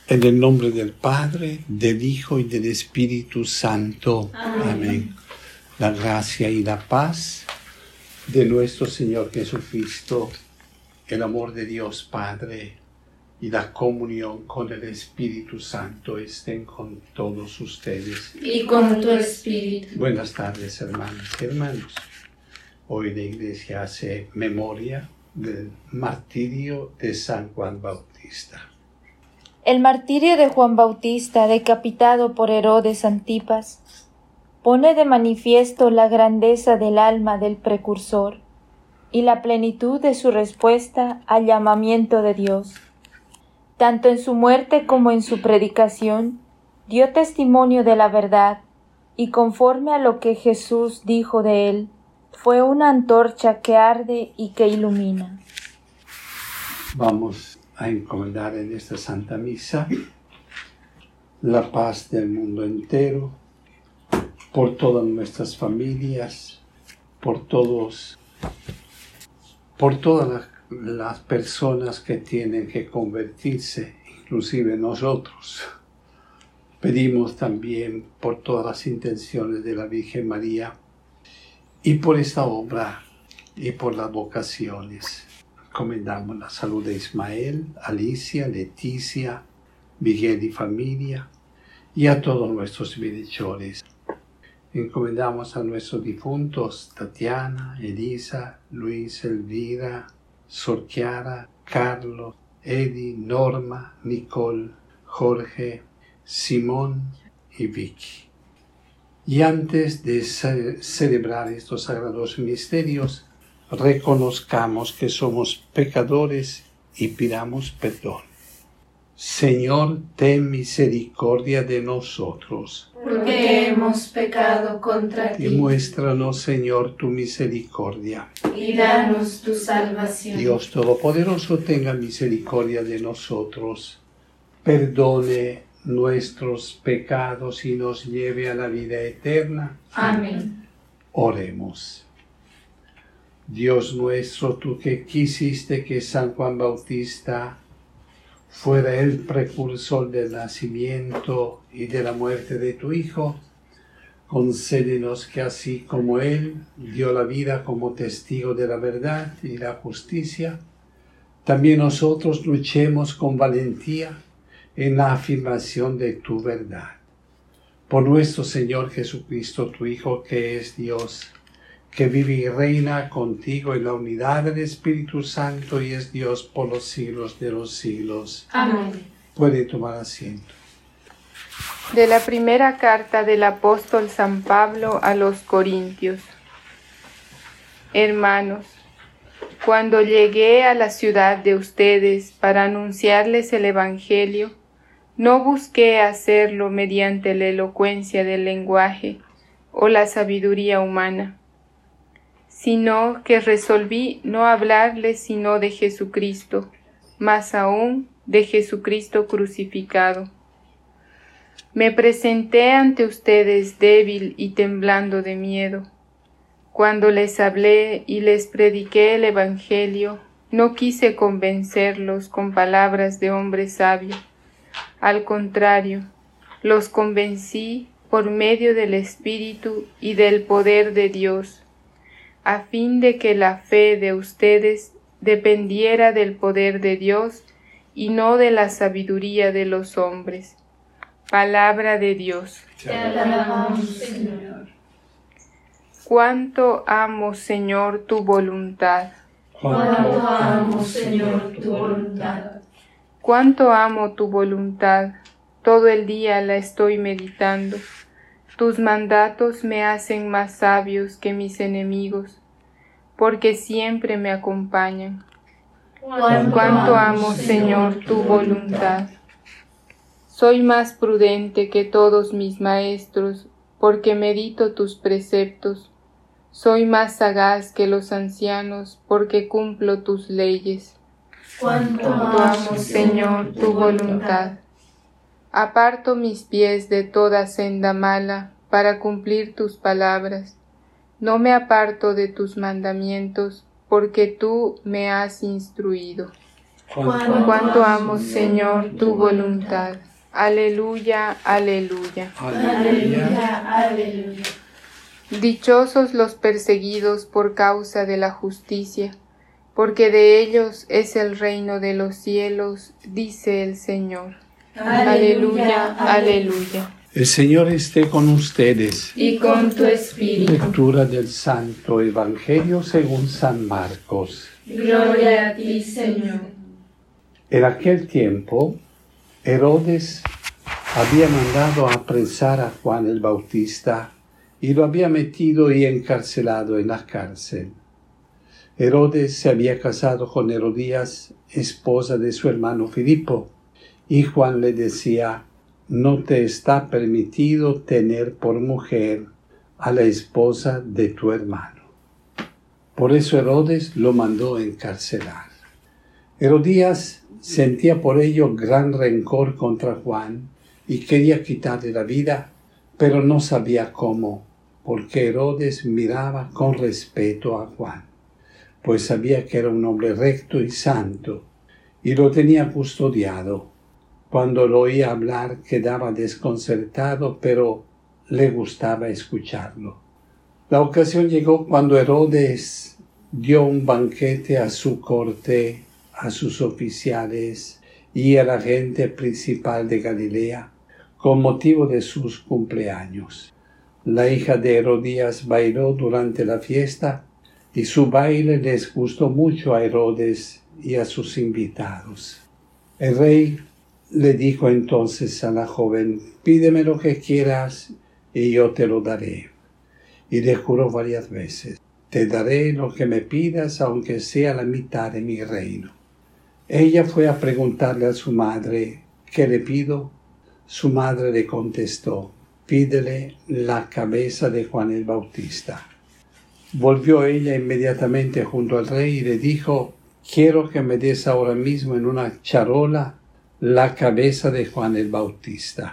En el nombre del Padre, del Hijo y del Espíritu Santo. Amén. La gracia y la paz de nuestro Señor Jesucristo, el amor de Dios Padre y la comunión con el Espíritu Santo estén con todos ustedes. Y con tu espíritu. Buenas tardes, hermanas y hermanos. Hoy la Iglesia hace memoria del martirio de San Juan Bautista. El martirio de Juan Bautista, decapitado por Herodes Antipas, pone de manifiesto la grandeza del alma del precursor y la plenitud de su respuesta al llamamiento de Dios. Tanto en su muerte como en su predicación, dio testimonio de la verdad, y conforme a lo que Jesús dijo de él, fue una antorcha que arde y que ilumina. Vamos a encomendar en esta Santa Misa la paz del mundo entero, por todas nuestras familias, por todas las personas que tienen que convertirse, inclusive nosotros. Pedimos también por todas las intenciones de la Virgen María y por esta obra y por las vocaciones. Encomendamos la salud de Ismael, Alicia, Leticia, Miguel y familia, y a todos nuestros bienhechores. Encomendamos a nuestros difuntos, Tatiana, Elisa, Luis, Elvira, Sor Chiara, Carlos, Eddie, Norma, Nicole, Jorge, Simón y Vicky. Y antes de celebrar estos sagrados misterios, reconozcamos que somos pecadores y pidamos perdón. Señor, ten misericordia de nosotros. Porque hemos pecado contra ti. Y muéstranos, Señor, tu misericordia. Y danos tu salvación. Dios Todopoderoso, tenga misericordia de nosotros, perdone nuestros pecados y nos lleve a la vida eterna. Amén. Oremos. Dios nuestro, tú que quisiste que San Juan Bautista fuera el precursor del nacimiento y de la muerte de tu Hijo, concédenos que así como Él dio la vida como testigo de la verdad y la justicia, también nosotros luchemos con valentía en la afirmación de tu verdad. Por nuestro Señor Jesucristo, tu Hijo, que es Dios, que vive y reina contigo en la unidad del Espíritu Santo y es Dios por los siglos de los siglos. Amén. Puede tomar asiento. De la primera carta del apóstol San Pablo a los Corintios. Hermanos, cuando llegué a la ciudad de ustedes para anunciarles el Evangelio, no busqué hacerlo mediante la elocuencia del lenguaje o la sabiduría humana, sino que resolví no hablarles sino de Jesucristo, más aún de Jesucristo crucificado. Me presenté ante ustedes débil y temblando de miedo. Cuando les hablé y les prediqué el Evangelio, no quise convencerlos con palabras de hombre sabio. Al contrario, los convencí por medio del Espíritu y del poder de Dios, a fin de que la fe de ustedes dependiera del poder de Dios y no de la sabiduría de los hombres. Palabra de Dios. Te alabamos, Señor. Cuánto amo, Señor, tu voluntad. Cuánto amo, Señor, tu voluntad. Cuánto amo tu voluntad. Todo el día la estoy meditando. Tus mandatos me hacen más sabios que mis enemigos, porque siempre me acompañan. Cuánto amo, Señor, tu voluntad. Soy más prudente que todos mis maestros, porque medito tus preceptos. Soy más sagaz que los ancianos, porque cumplo tus leyes. Cuánto Amo, Señor, tu voluntad. Aparto mis pies de toda senda mala, para cumplir tus palabras. No me aparto de tus mandamientos, porque tú me has instruido. Cuánto amo, Señor, tu voluntad. Aleluya, aleluya. Aleluya, aleluya. Dichosos los perseguidos por causa de la justicia, porque de ellos es el reino de los cielos, dice el Señor. Aleluya, aleluya. El Señor esté con ustedes. Y con tu espíritu. Lectura del Santo Evangelio según San Marcos. Gloria a ti, Señor. En aquel tiempo, Herodes había mandado a apresar a Juan el Bautista y lo había metido y encarcelado en la cárcel. Herodes se había casado con Herodías, esposa de su hermano Filipo, y Juan le decía: no te está permitido tener por mujer a la esposa de tu hermano. Por eso Herodes lo mandó encarcelar. Herodías sentía por ello gran rencor contra Juan y quería quitarle la vida, pero no sabía cómo, porque Herodes miraba con respeto a Juan, pues sabía que era un hombre recto y santo, y lo tenía custodiado. Cuando lo oía hablar quedaba desconcertado, pero le gustaba escucharlo. La ocasión llegó cuando Herodes dio un banquete a su corte, a sus oficiales y a la gente principal de Galilea, con motivo de sus cumpleaños. La hija de Herodías bailó durante la fiesta, y su baile les gustó mucho a Herodes y a sus invitados. El rey le dijo entonces a la joven: pídeme lo que quieras y yo te lo daré. Y le juró varias veces: te daré lo que me pidas, aunque sea la mitad de mi reino. Ella fue a preguntarle a su madre: ¿qué le pido? Su madre le contestó: pídele la cabeza de Juan el Bautista. Volvió ella inmediatamente junto al rey y le dijo: quiero que me des ahora mismo en una charola la cabeza de Juan el Bautista.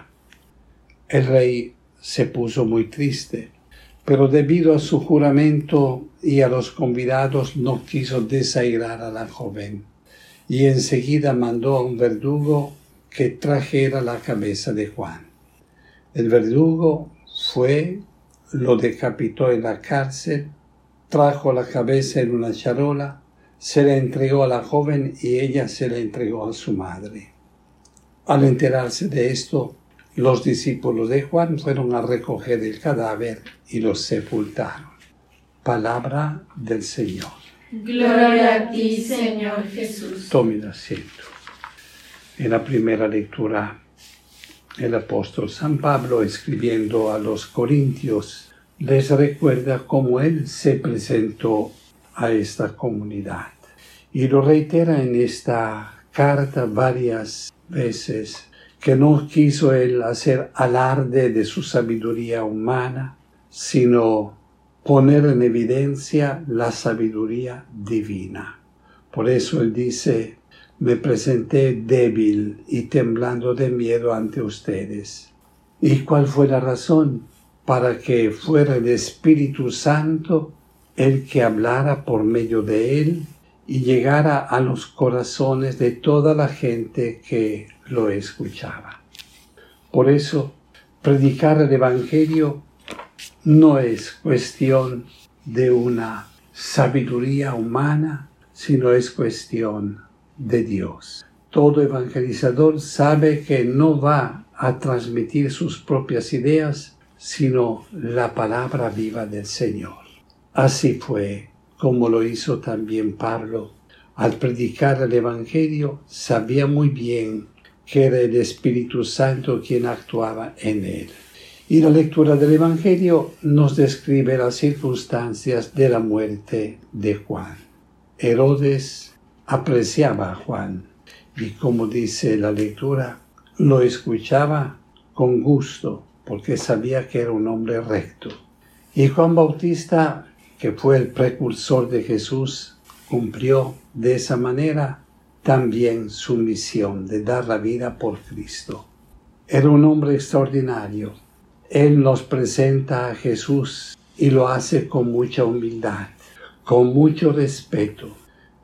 El rey se puso muy triste, pero debido a su juramento y a los convidados no quiso desairar a la joven, y enseguida mandó a un verdugo que trajera la cabeza de Juan. El verdugo fue, lo decapitó en la cárcel, trajo la cabeza en una charola, se la entregó a la joven y ella se la entregó a su madre. Al enterarse de esto, los discípulos de Juan fueron a recoger el cadáver y lo sepultaron. Palabra del Señor. Gloria a ti, Señor Jesús. Tomen asiento. En la primera lectura, el apóstol San Pablo, escribiendo a los Corintios, les recuerda cómo él se presentó a esta comunidad. Y lo reitera en esta carta varias veces, que no quiso él hacer alarde de su sabiduría humana, sino poner en evidencia la sabiduría divina. Por eso él dice: me presenté débil y temblando de miedo ante ustedes. ¿Y cuál fue la razón? Para que fuera el Espíritu Santo el que hablara por medio de él y llegara a los corazones de toda la gente que lo escuchaba. Por eso, predicar el Evangelio no es cuestión de una sabiduría humana, sino es cuestión de Dios. Todo evangelizador sabe que no va a transmitir sus propias ideas, sino la palabra viva del Señor. Así fue como lo hizo también Pablo. Al predicar el Evangelio, sabía muy bien que era el Espíritu Santo quien actuaba en él. Y la lectura del Evangelio nos describe las circunstancias de la muerte de Juan. Herodes apreciaba a Juan y, como dice la lectura, lo escuchaba con gusto, porque sabía que era un hombre recto. Y Juan Bautista, que fue el precursor de Jesús, cumplió de esa manera también su misión de dar la vida por Cristo. Era un hombre extraordinario. Él nos presenta a Jesús y lo hace con mucha humildad, con mucho respeto.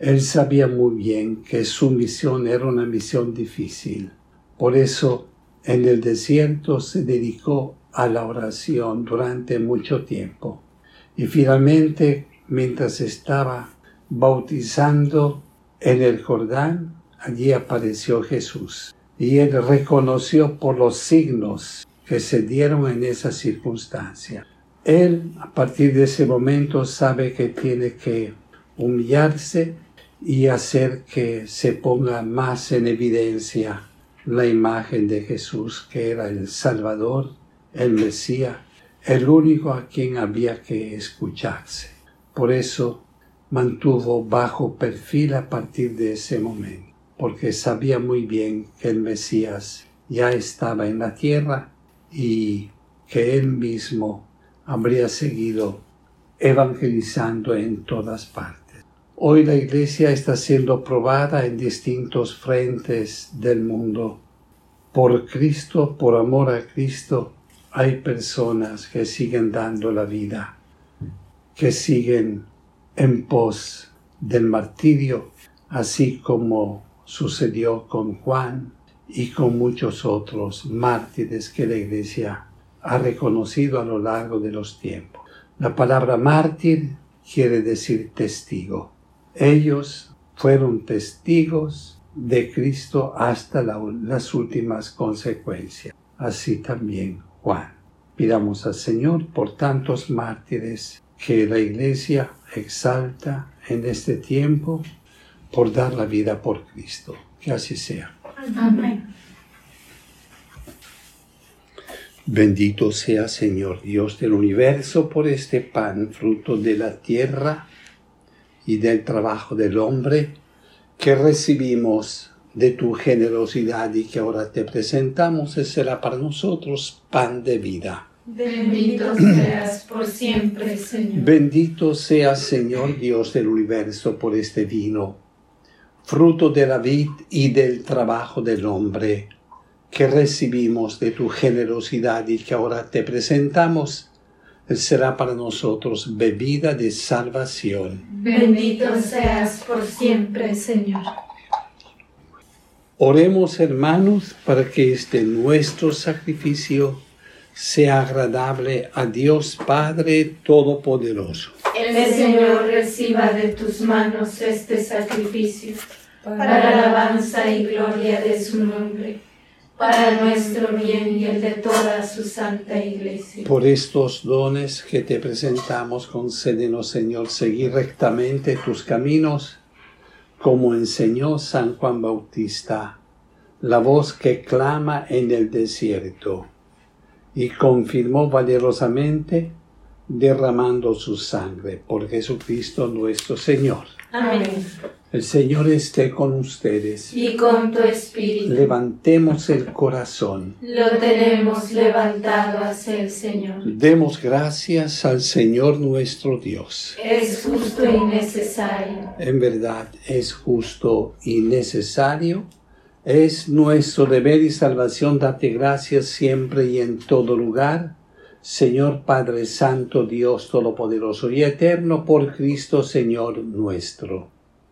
Él sabía muy bien que su misión era una misión difícil. Por eso, en el desierto se dedicó a la oración durante mucho tiempo. Y finalmente, mientras estaba bautizando en el Jordán, allí apareció Jesús. Y él reconoció por los signos que se dieron en esa circunstancia. Él, a partir de ese momento, sabe que tiene que humillarse y hacer que se ponga más en evidencia la imagen de Jesús, que era el Salvador, el Mesías, el único a quien había que escucharse. Por eso mantuvo bajo perfil a partir de ese momento, porque sabía muy bien que el Mesías ya estaba en la tierra y que él mismo habría seguido evangelizando en todas partes. Hoy la Iglesia está siendo probada en distintos frentes del mundo. Por Cristo, por amor a Cristo, hay personas que siguen dando la vida, que siguen en pos del martirio, así como sucedió con Juan y con muchos otros mártires que la Iglesia ha reconocido a lo largo de los tiempos. La palabra mártir quiere decir testigo. Ellos fueron testigos de Cristo hasta las últimas consecuencias. Así también Juan. Pidamos al Señor por tantos mártires que la Iglesia exalta en este tiempo por dar la vida por Cristo. Que así sea. Amén. Bendito sea, Señor Dios del universo, por este pan, fruto de la tierra y del trabajo del hombre, que recibimos de tu generosidad y que ahora te presentamos, y será para nosotros pan de vida. Bendito seas por siempre, Señor. Bendito sea, Señor Dios del universo, por este vino, fruto de la vid y del trabajo del hombre, que recibimos de tu generosidad y que ahora te presentamos, será para nosotros bebida de salvación. Bendito seas por siempre, Señor. Oremos, hermanos, para que este nuestro sacrificio sea agradable a Dios Padre Todopoderoso. El Señor reciba de tus manos este sacrificio, para alabanza y gloria de su nombre, para nuestro bien y el de toda su santa Iglesia. Por estos dones que te presentamos, concédenos, Señor, seguir rectamente tus caminos, como enseñó San Juan Bautista, la voz que clama en el desierto, y confirmó valerosamente derramando su sangre por Jesucristo nuestro Señor. Amén. El Señor esté con ustedes. Y con tu espíritu. Levantemos el corazón. Lo tenemos levantado hacia el Señor. Demos gracias al Señor nuestro Dios. Es justo y necesario. En verdad es justo y necesario. Es nuestro deber y salvación darte gracias siempre y en todo lugar, Señor Padre Santo, Dios Todopoderoso y Eterno, por Cristo Señor nuestro.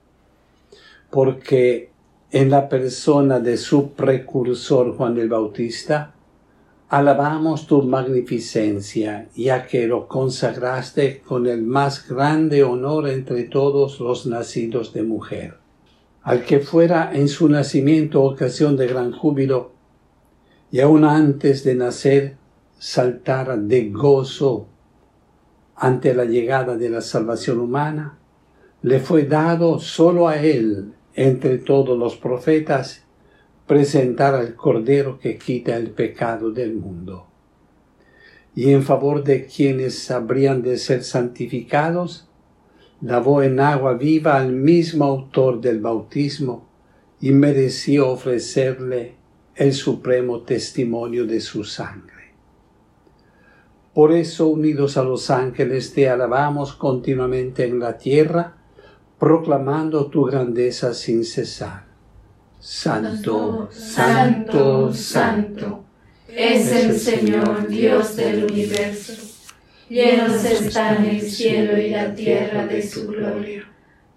Porque en la persona de su precursor Juan el Bautista, alabamos tu magnificencia, ya que lo consagraste con el más grande honor entre todos los nacidos de mujer. Al que fuera en su nacimiento ocasión de gran júbilo, y aún antes de nacer saltara de gozo ante la llegada de la salvación humana, le fue dado solo a él, entre todos los profetas, presentar al Cordero que quita el pecado del mundo. Y en favor de quienes habrían de ser santificados, lavó en agua viva al mismo autor del bautismo y mereció ofrecerle el supremo testimonio de su sangre. Por eso, unidos a los ángeles, te alabamos continuamente en la tierra, proclamando tu grandeza sin cesar. Santo, santo, santo, es el Señor Dios del universo. Llenos están el cielo y la tierra de su gloria.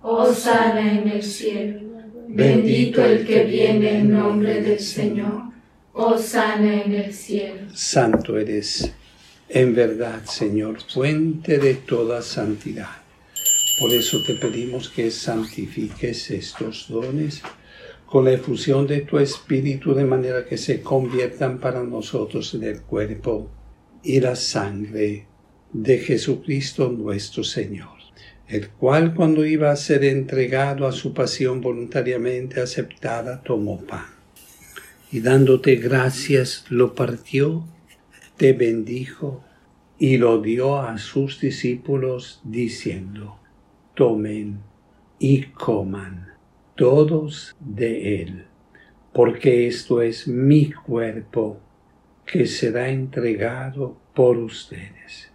hosana en el cielo. Bendito el que viene en nombre del Señor, hosana en el cielo. Santo eres, en verdad, Señor, fuente de toda santidad. Por eso te pedimos que santifiques estos dones con la efusión de tu Espíritu, de manera que se conviertan para nosotros en el cuerpo y la sangre de Jesucristo nuestro Señor, el cual, cuando iba a ser entregado a su pasión voluntariamente aceptada, tomó pan y, dándote gracias, lo partió, te bendijo y lo dio a sus discípulos, diciendo: tomen y coman todos de él, porque esto es mi cuerpo, que será entregado por ustedes.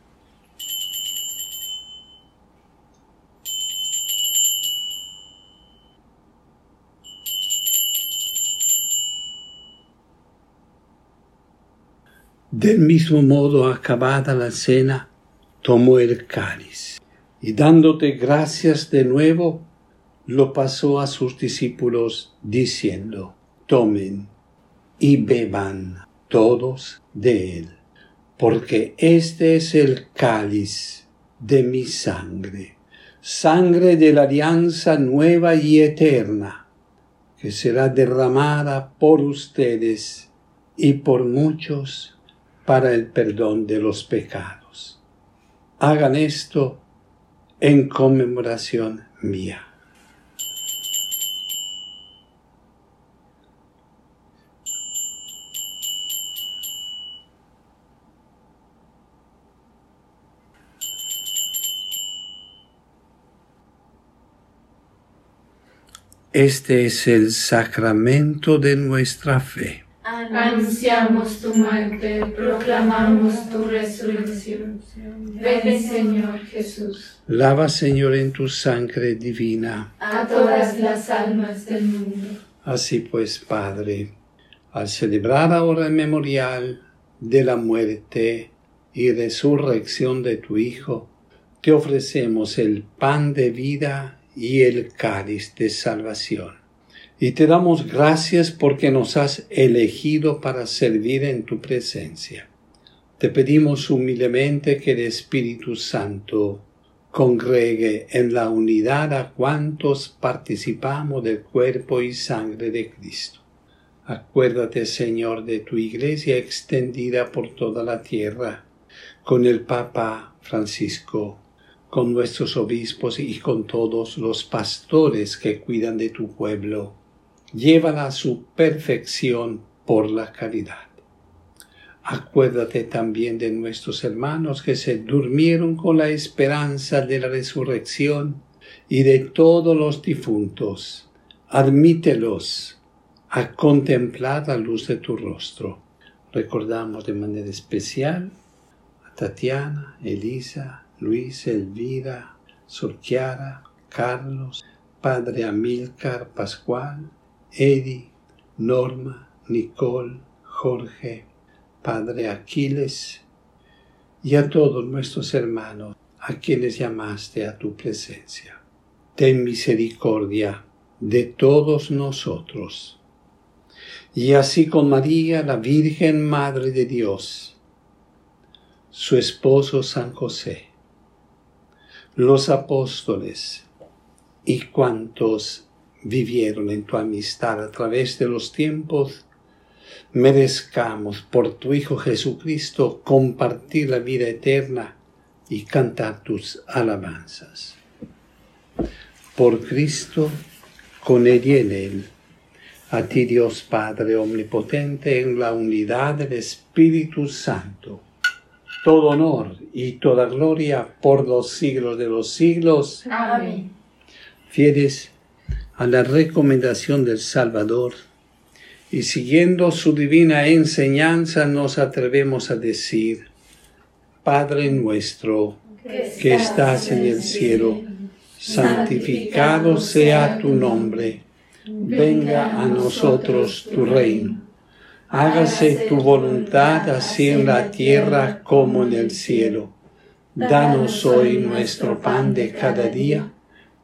Del mismo modo, acabada la cena, tomó el cáliz y, dándote gracias de nuevo, lo pasó a sus discípulos, diciendo: tomen y beban todos de él, porque este es el cáliz de mi sangre, sangre de la alianza nueva y eterna, que será derramada por ustedes y por muchos para el perdón de los pecados. Hagan esto en conmemoración mía. Este es el sacramento de nuestra fe. Anunciamos tu muerte, proclamamos tu resurrección. Ven, Señor Jesús. Lava, Señor, en tu sangre divina A todas las almas del mundo. Así pues, Padre, al celebrar ahora el memorial de la muerte y resurrección de tu Hijo, te ofrecemos el pan de vida y el cáliz de salvación. Y te damos gracias porque nos has elegido para servir en tu presencia. Te pedimos humildemente que el Espíritu Santo congregue en la unidad a cuantos participamos del cuerpo y sangre de Cristo. Acuérdate, Señor, de tu Iglesia extendida por toda la tierra, con el Papa Francisco, con nuestros obispos y con todos los pastores que cuidan de tu pueblo. Llévala a su perfección por la caridad. Acuérdate también de nuestros hermanos que se durmieron con la esperanza de la resurrección y de todos los difuntos. Admítelos a contemplar la luz de tu rostro. Recordamos de manera especial a Tatiana, Elisa, Luis, Elvira, Sor Chiara, Carlos, Padre Amílcar, Pascual, Edi, Norma, Nicole, Jorge, Padre Aquiles, y a todos nuestros hermanos a quienes llamaste a tu presencia. Ten misericordia de todos nosotros. Y así con María, la Virgen Madre de Dios, su esposo San José, los apóstoles y cuantos vivieron en tu amistad a través de los tiempos, merezcamos por tu Hijo Jesucristo compartir la vida eterna y cantar tus alabanzas. Por Cristo, con Él y en Él, a ti Dios Padre Omnipotente, en la unidad del Espíritu Santo, todo honor y toda gloria por los siglos de los siglos. Amén. Fieles a la recomendación del Salvador y siguiendo su divina enseñanza, nos atrevemos a decir: Padre nuestro que estás en el cielo, santificado sea tu nombre. Venga a nosotros tu reino. Hágase tu voluntad así en la tierra como en el cielo. Danos hoy nuestro pan de cada día.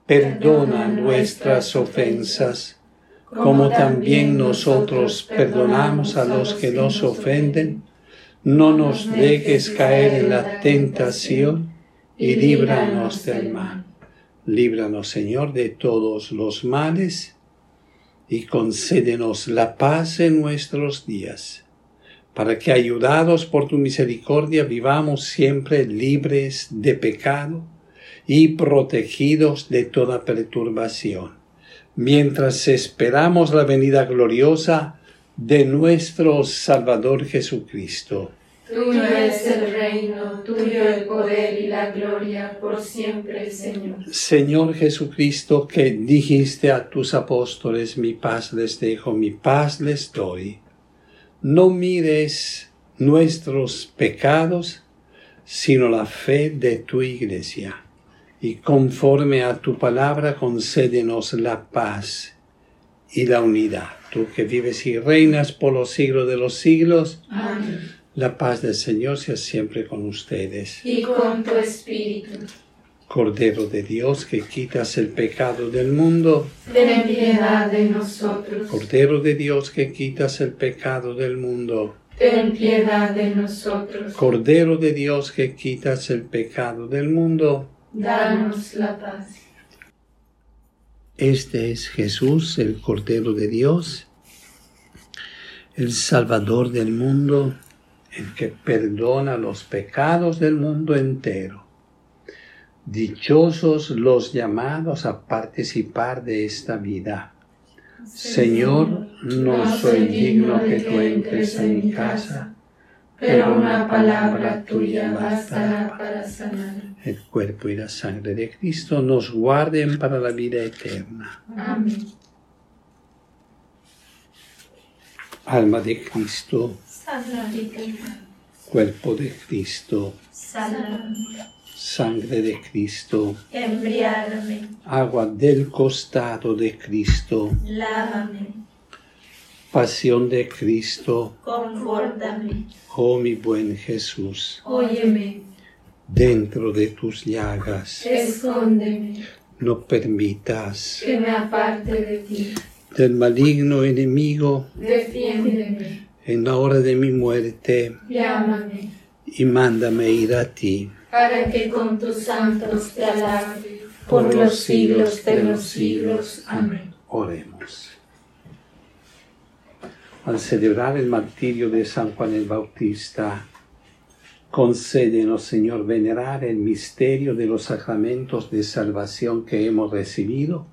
perdona nuestras ofensas, como también nosotros perdonamos a los que nos ofenden. No nos dejes caer en la tentación y líbranos del mal. Líbranos, Señor, de todos los males y concédenos la paz en nuestros días, para que, ayudados por tu misericordia, vivamos siempre libres de pecado y protegidos de toda perturbación, mientras esperamos la venida gloriosa de nuestro Salvador Jesucristo. Tuyo es el reino, tuyo el poder y la gloria por siempre, Señor. Señor Jesucristo, que dijiste a tus apóstoles: mi paz les dejo, mi paz les doy. No mires nuestros pecados, sino la fe de tu Iglesia. Y conforme a tu palabra, concédenos la paz y la unidad. Tú que vives y reinas por los siglos de los siglos. Amén. La paz del Señor sea siempre con ustedes. Y con tu espíritu. Cordero de Dios, que quitas el pecado del mundo. Ten piedad de nosotros. Cordero de Dios, que quitas el pecado del mundo. Ten piedad de nosotros. Cordero de Dios, que quitas el pecado del mundo. Danos la paz. Este es Jesús, el Cordero de Dios, el Salvador del mundo, el que perdona los pecados del mundo entero. Dichosos los llamados a participar de esta vida. Señor, no soy digno que tú entres en mi casa, pero una palabra tuya bastará para sanar. El cuerpo y la sangre de Cristo nos guarden para la vida eterna. Amén. Alma de Cristo, Santificad. cuerpo de Cristo, Sálvame. sangre de Cristo, Embriágame. agua del costado de Cristo, Lávame. pasión de Cristo, Confórtame. oh mi buen Jesús, Óyeme. dentro de tus llagas, Escóndeme. no permitas Que me aparte de ti. del maligno enemigo, Defiéndeme. en la hora de mi muerte, Llámame. y mándame ir a ti. Para que con tus santos te alabe por los siglos de los siglos. Amén. Oremos. Al celebrar el martirio de San Juan el Bautista, concédenos, Señor, venerar el misterio de los sacramentos de salvación que hemos recibido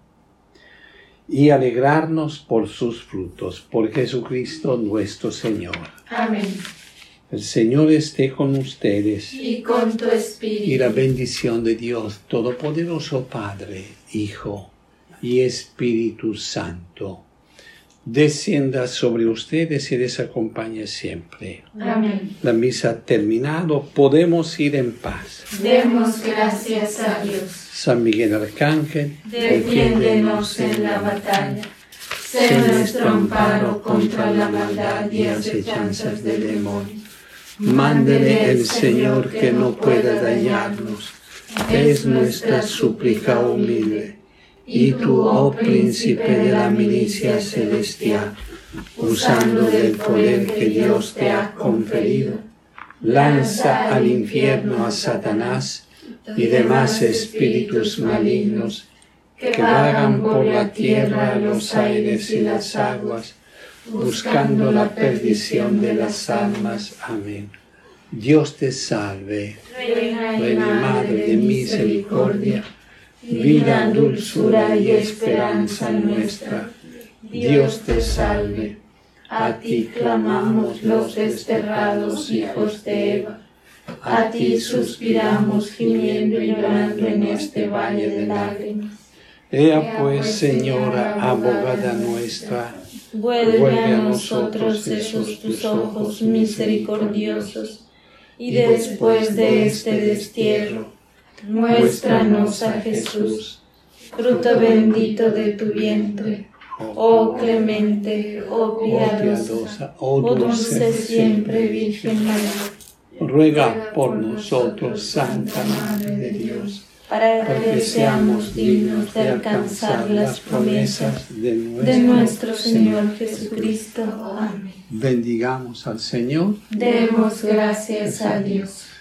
y alegrarnos por sus frutos. Por Jesucristo nuestro Señor. Amén. El Señor esté con ustedes. Y con tu espíritu. Y la bendición de Dios Todopoderoso, Padre, Hijo y Espíritu Santo, descienda sobre ustedes y les acompañe siempre. Amén. La misa ha terminado, podemos ir en paz. Demos gracias a Dios. San Miguel Arcángel, Defiéndenos en la batalla. Sé nuestro amparo contra la maldad y acechanzas del demonio. mándele el Señor que no pueda dañarnos. Es nuestra súplica humilde. Y tú, oh príncipe de la milicia celestial, usando del poder que Dios te ha conferido, lanza al infierno a Satanás y demás espíritus malignos que vagan por la tierra, los aires y las aguas, buscando la perdición de las almas. Amén. Dios te salve, Reina y Reina Madre de misericordia, vida, dulzura y esperanza nuestra. Dios te salve. A ti clamamos los desterrados hijos de Eva. A ti suspiramos gimiendo y llorando en este valle de lágrimas. Ea pues, Señora, abogada nuestra, vuelve a nosotros esos tus ojos misericordiosos, y después de este destierro, muéstranos a Jesús, fruto bendito de tu vientre. Oh clemente, oh piadosa, oh dulce siempre Virgen María, ruega por nosotros, Santa Madre de Dios, para que seamos dignos de alcanzar las promesas de nuestro Señor Jesucristo. Amén. Bendigamos al Señor. Demos gracias a Dios.